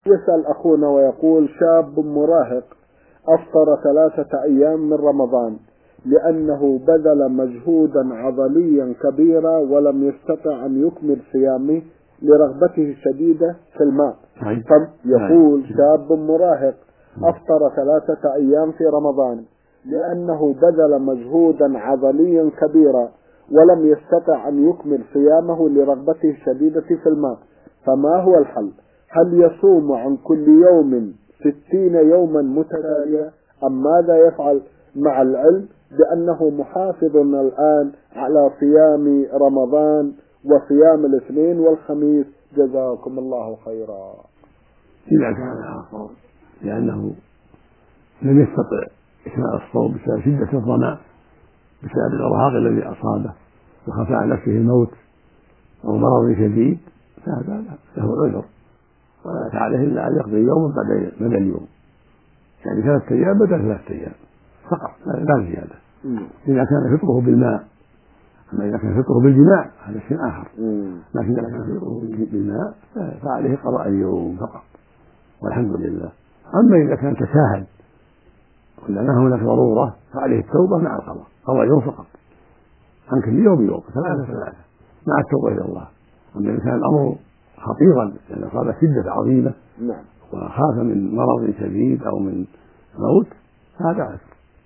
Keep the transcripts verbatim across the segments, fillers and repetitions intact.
يسأل أخونا ويقول: شاب مراهق أفطر ثلاثة أيام من رمضان لأنه بذل مجهودا عضليا كبيرا ولم يستطع أن يكمل صيامه لرغبته الشديدة في الماء. يقول: شاب مراهق أفطر ثلاثة أيام في رمضان لأنه بذل مجهودا عضليا كبيرا ولم يستطع أن يكمل صيامه لرغبته الشديدة في الماء، فما هو الحل؟ هل يصوم عن كل يوم ستين يوما متتالية أم ماذا يفعل، مع العلم بأنه محافظ الآن على صيام رمضان وصيام الاثنين والخميس؟ جزاكم الله خيرا. إذا كان أفطر لأنه لم يستطع إكمال الصوم بسبب شدة الظمأ بسبب الإرهاق الذي أصابه وخاف على نفسه الموت أو مرض شديد، فهذا له عذر ولا عليه إلا أن يقضي يوم بعد اليوم، يعني ثلاثة أيام بدل ثلاثة أيام فقط لا زيادة. إذا كان فطره بالماء، أما إذا كان فطره بالجماع هذا شيء آخر، لكن إذا كان فطره بالماء فعليه قضاء اليوم فقط والحمد لله. أما إذا كان تساهل ولا هناك ضرورة فعليه التوبة مع القضاء، قضاء يوم فقط عن كل يوم يوم ثلاثة ثلاثة مع التوبة إلى الله. أما إذا كان الأمر خطيرا لأن أصاب شدة عظيمة وخاف من مرض شديد أو من موت هذا عسر،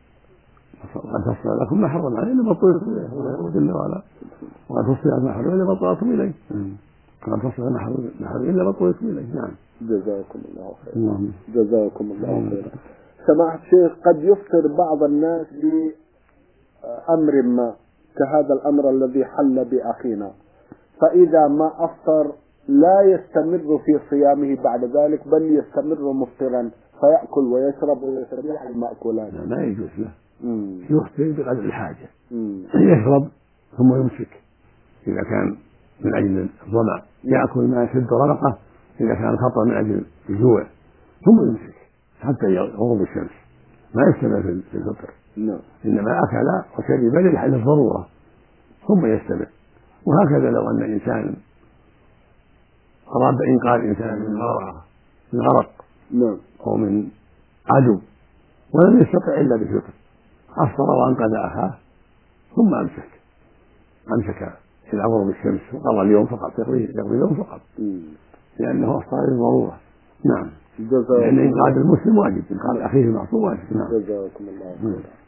وقد فصل لكم ما حرم عليه إلا ما اضطررتم إليه جل وعلا، وقد فصل ما حرم إلا ما اضطررتم إليه، وقد فصل ما حرم إلا ما اضطررتم إليه. نعم. جزاكم الله خيرا. جزاكم الله خيرا. سماحة الشيخ، قد يفطر بعض الناس بأمر ما كهذا الأمر الذي حل بأخينا، فإذا ما أفطر لا يستمر في صيامه بعد ذلك بل يستمر مفطرا فيأكل ويشرب ويستبيح المأكولات. لا, لا يجوز له، يفطر بقدر الحاجة، يشرب ثم يمسك إذا كان من أجل الظمأ، يأكل ما يسد رغقه إذا كان خطأ من أجل الجوع ثم يمسك حتى يغرب الشمس، ما يستمر في الفطر، إنما أكل وشرب لحل الضرورة ثم يستمر. وهكذا لو أن إنسان أراد إنقاذ إنسان من غرق أو من عدو ولم يستطع إلا بالفطر، أفطر وأنقذ أخاه ثم أمسك أمسك إلى غروب الشمس وقضى اليوم فقط، يقضي اليوم فقط لأنه أفطر للضرورة. نعم. لأن إنقاذ المسلم واجب، إنقاذ أخيه المعصوم واجب. نعم. جزاكم الله خيرا.